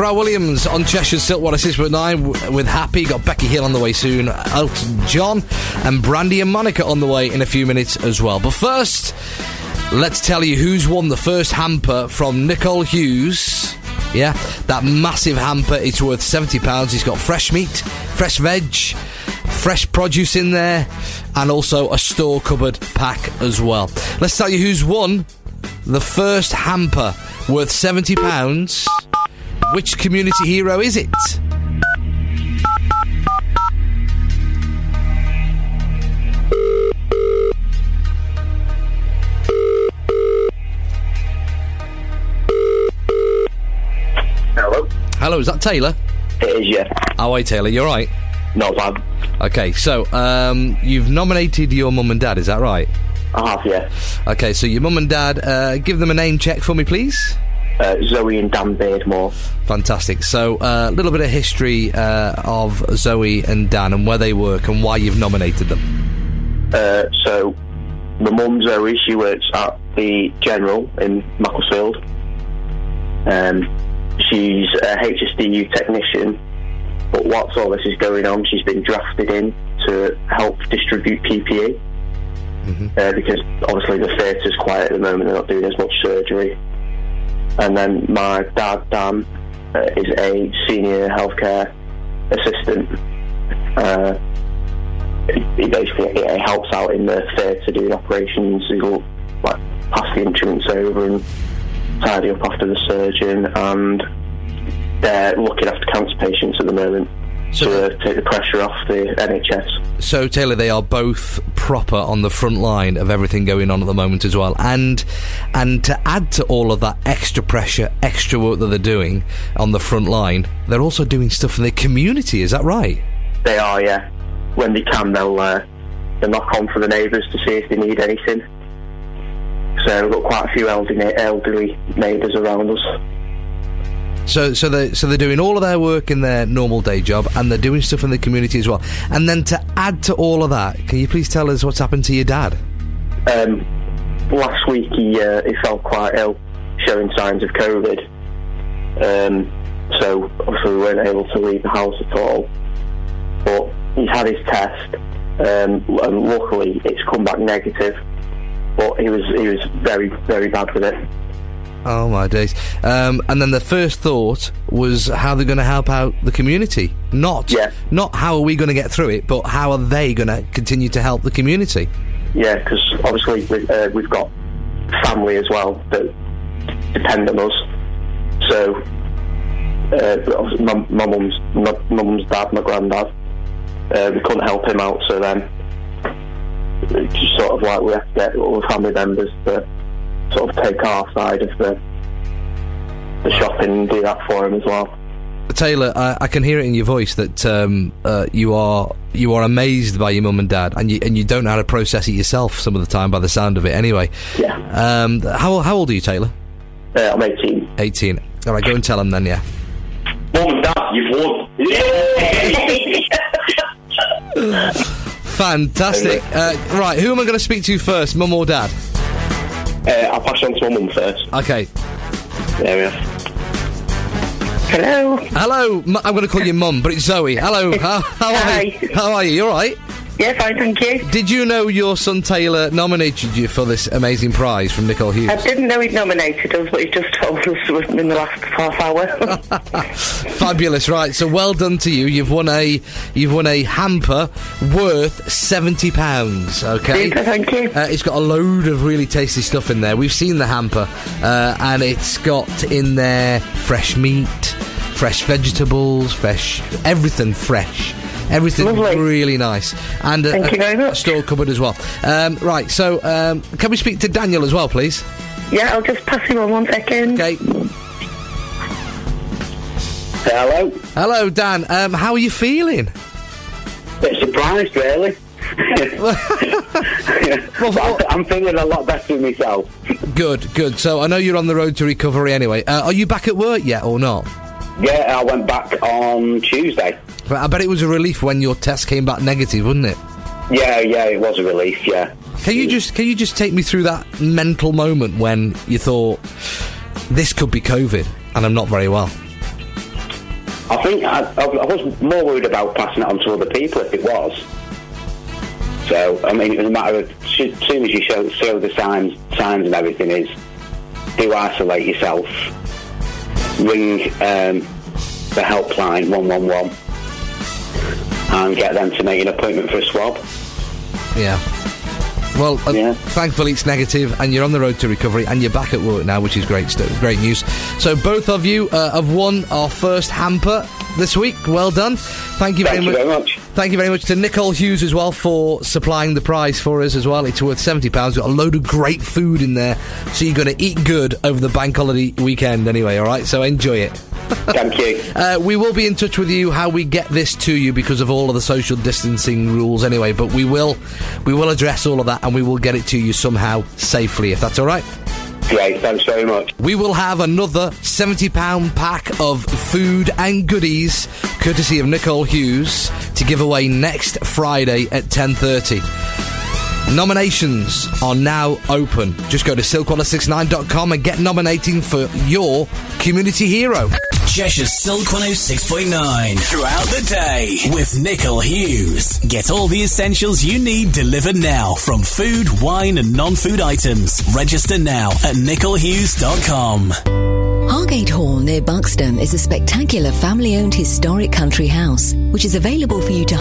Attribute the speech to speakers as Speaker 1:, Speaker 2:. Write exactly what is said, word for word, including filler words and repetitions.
Speaker 1: Pharrell Williams on Cheshire's Silk one oh six point nine w- with Happy. Got Becky Hill on the way soon, Elton John, and Brandy and Monica on the way in a few minutes as well. But first, let's tell you who's won the first hamper from Nicole Hughes. Yeah, that massive hamper. It's worth seventy pounds. It's got fresh meat, fresh veg, fresh produce in there, and also a store cupboard pack as well. Let's tell you who's won the first hamper worth seventy pounds. Which community hero is it?
Speaker 2: Hello?
Speaker 1: Hello, is that Taylor?
Speaker 2: It is, yeah.
Speaker 1: How are you, Taylor? You alright?
Speaker 2: Not bad.
Speaker 1: Okay, so, um, you've nominated your mum and dad, is that right?
Speaker 2: I have, yeah.
Speaker 1: Okay, so your mum and dad, uh, give them a name check for me, please.
Speaker 2: Uh, Zoe and Dan Beardmore.
Speaker 1: Fantastic. So, a uh, little bit of history uh, of Zoe and Dan and where they work and why you've nominated them.
Speaker 2: Uh, so, my mum, Zoe, she works at the General in Macclesfield. Um, she's a H S D U technician, but whilst all this is going on, she's been drafted in to help distribute P P E. Mm-hmm. Uh, because obviously the theatre's quiet at the moment, they're not doing as much surgery. And then my dad, Dan, uh, is a senior healthcare assistant. Uh, he basically he helps out in the theatre doing operations. He'll like pass the instruments over and tidy up after the surgeon, and they're looking after cancer patients at the moment. So to uh, take the pressure off the N H S.
Speaker 1: So, Taylor, they are both proper on the front line of everything going on at the moment as well. And and to add to all of that extra pressure, extra work that they're doing on the front line, they're also doing stuff in their community, is that right?
Speaker 2: They are, yeah. When they can, they'll, uh, they'll knock on for the neighbours to see if they need anything. So we've got quite a few elderly, elderly neighbours around us.
Speaker 1: So, so they so they're doing all of their work in their normal day job, and they're doing stuff in the community as well. And then to add to all of that, can you please tell us what's happened to your dad?
Speaker 2: Um, last week he uh, he felt quite ill, showing signs of COVID. Um, so obviously we weren't able to leave the house at all. But he's had his test, um, and luckily it's come back negative. But he was he was very very bad with it.
Speaker 1: Oh my days. Um, and then the first thought was how they're going to help out the community. Not
Speaker 2: yeah.
Speaker 1: not how are we going to get through it, but how are they going to continue to help the community?
Speaker 2: Yeah, because obviously we, uh, we've got family as well that depend on us. So uh, my, my mum's my, my mum's dad, my granddad, uh, we couldn't help him out, so then it's just sort of like we have to get all the family members to sort of take our side of the the shopping and do that for him as well.
Speaker 1: Taylor, I, I can hear it in your voice that um, uh, you are you are amazed by your mum and dad, and you and you don't know how to process it yourself some of the time by the sound of it. Anyway,
Speaker 2: yeah.
Speaker 1: Um, how how old are you, Taylor?
Speaker 2: Uh, I'm eighteen.
Speaker 1: Eighteen. All right, go and tell them then. Yeah.
Speaker 2: Mum and Dad, you've won.
Speaker 1: Fantastic. Uh, right, who am I going to speak to first, mum or dad?
Speaker 2: Uh, I'll pass on to my mum first.
Speaker 1: Okay.
Speaker 2: There we are. Hello.
Speaker 1: Hello. M- I'm going to call you mum, but it's Zoe. Hello. How, how are
Speaker 3: Hi.
Speaker 1: you? How are you? You all right?
Speaker 3: Yeah, fine, thank you.
Speaker 1: Did you know your son Taylor nominated you for this amazing prize from Nicole Hughes?
Speaker 3: I didn't know he'd nominated us, but he just told us in the last half hour.
Speaker 1: Fabulous, right? So well done to you. You've won a you've won a hamper worth seventy pounds. Okay,
Speaker 3: Super, thank you.
Speaker 1: Uh, it's got a load of really tasty stuff in there. We've seen the hamper, uh, and it's got in there fresh meat, fresh vegetables, fresh everything fresh. Everything's
Speaker 3: Lovely.
Speaker 1: Really nice. And a,
Speaker 3: Thank you very much.
Speaker 1: a store cupboard as well. Um, right, so um, can we speak to Daniel as well, please?
Speaker 3: Yeah, I'll just pass him on one second.
Speaker 1: Okay.
Speaker 2: Hello.
Speaker 1: Hello, Dan. Um, how are you feeling?
Speaker 2: Bit surprised, really.
Speaker 1: Well,
Speaker 2: I'm feeling a lot better myself.
Speaker 1: Good, good. So I know you're on the road to recovery anyway. Uh, are you back at work yet or not?
Speaker 2: Yeah, I went back on Tuesday.
Speaker 1: But I bet it was a relief when your test came back negative, wasn't it?
Speaker 2: Yeah, yeah, it was a relief, yeah.
Speaker 1: Can you just can you just take me through that mental moment when you thought, this could be COVID and I'm not very well?
Speaker 4: I think I, I, I was more worried about passing it on to other people if it was. So, I mean, it was a matter of, as soon as you show, show the signs, signs and everything is, do isolate yourself, ring um, the helpline one one one and get them to make an appointment for a swab.
Speaker 1: Yeah. Well, uh,
Speaker 4: yeah.
Speaker 1: thankfully it's negative and you're on the road to recovery and you're back at work now, which is great stuff, great news. So both of you uh, have won our first hamper this week. Well done. Thank you,
Speaker 4: Thank
Speaker 1: very,
Speaker 4: you
Speaker 1: mu-
Speaker 4: very much.
Speaker 1: Thank you very much to Nicole Hughes as well for supplying the prize for us as well. It's worth seventy pounds. Got a load of great food in there. So you're going to eat good over the bank holiday weekend anyway, all right? So enjoy it.
Speaker 4: Thank you.
Speaker 1: Uh, we will be in touch with you how we get this to you because of all of the social distancing rules anyway, but we will we will address all of that and we will get it to you somehow safely, if that's all right.
Speaker 4: Great, thanks very much.
Speaker 1: We will have another seventy pound pack of food and goodies courtesy of Nicole Hughes to give away next Friday at ten thirty. Nominations are now open. Just go to silk one oh six nine dot com and get nominating for your community hero.
Speaker 5: Cheshire's Silk one oh six point nine. Throughout the day with Nicole Hughes. Get all the essentials you need delivered now from food, wine and non-food items. Register now at nicole hughes dot com.
Speaker 6: Hargate Hall near Buxton is a spectacular family-owned historic country house, which is available for you to